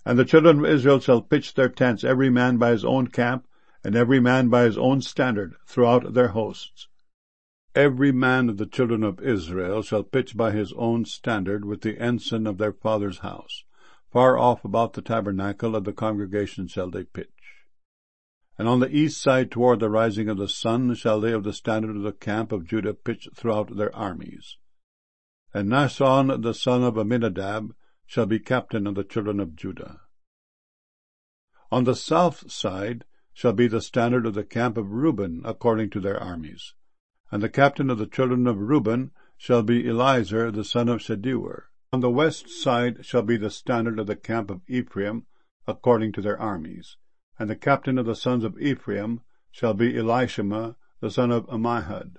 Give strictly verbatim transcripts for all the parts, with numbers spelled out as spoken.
And the children of Israel shall pitch their tents, every man by his own camp, and every man by his own standard, throughout their hosts. Every man of the children of Israel shall pitch by his own standard with the ensign of their father's house. Far off about the tabernacle of the congregation shall they pitch. And on the east side toward the rising of the sun shall they of the standard of the camp of Judah pitch throughout their armies. And Nahshon the son of Amminadab shall be captain of the children of Judah. On the south side shall be the standard of the camp of Reuben according to their armies. And the captain of the children of Reuben shall be Elizur the son of Shedeur. On the west side shall be the standard of the camp of Ephraim according to their armies. And the captain of the sons of Ephraim shall be Elishama the son of Ammihud.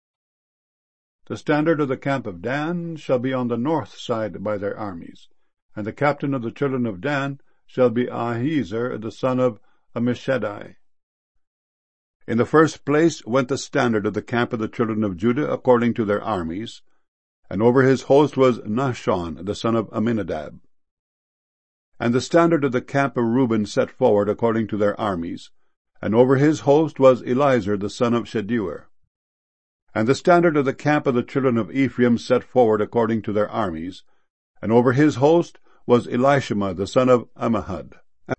The standard of the camp of Dan shall be on the north side by their armies. And the captain of the children of Dan shall be Ahiezer the son of Ammishaddai. In the first place went the standard of the camp of the children of Judah according to their armies, and over his host was Nahshon the son of Amminadab. And the standard of the camp of Reuben set forward according to their armies, and over his host was Elizur the son of Shedeur. And the standard of the camp of the children of Ephraim set forward according to their armies, and over his host was Elishama the son of Ammihud.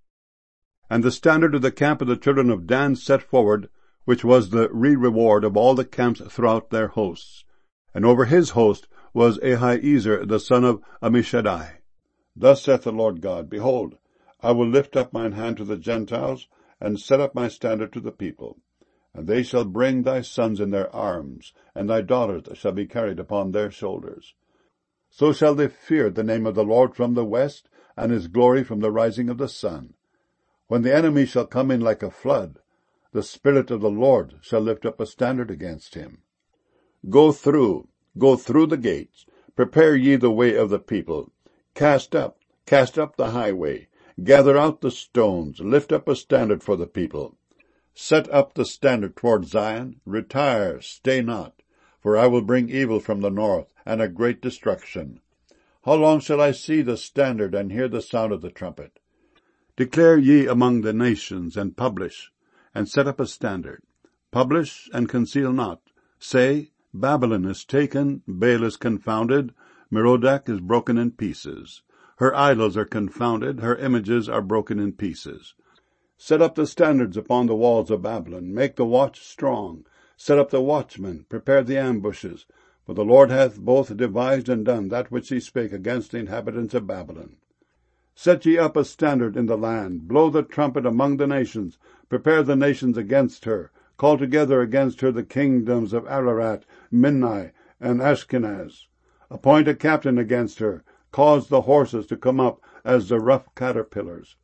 And the standard of the camp of the children of Dan set forward, which was the re-reward of all the camps throughout their hosts. And over his host was Ahiezer the son of Ammishaddai. Thus saith the Lord God, Behold, I will lift up mine hand to the Gentiles, and set up my standard to the people. And they shall bring thy sons in their arms, and thy daughters shall be carried upon their shoulders. So shall they fear the name of the Lord from the west, and his glory from the rising of the sun. When the enemy shall come in like a flood, the Spirit of the Lord shall lift up a standard against him. Go through, go through the gates, prepare ye the way of the people. Cast up, cast up the highway, gather out the stones, lift up a standard for the people. Set up the standard toward Zion, retire, stay not, for I will bring evil from the north, and a great destruction. How long shall I see the standard, and hear the sound of the trumpet? Declare ye among the nations, and publish, and set up a standard. Publish, and conceal not. Say, Babylon is taken, Baal is confounded, Merodach is broken in pieces. Her idols are confounded, her images are broken in pieces. Set up the standards upon the walls of Babylon, make the watch strong. Set up the watchmen, prepare the ambushes. For the Lord hath both devised and done that which he spake against the inhabitants of Babylon. Set ye up a standard in the land, blow the trumpet among the nations, prepare the nations against her, call together against her the kingdoms of Ararat, Minnai, and Ashkenaz. Appoint a captain against her, cause the horses to come up as the rough caterpillars.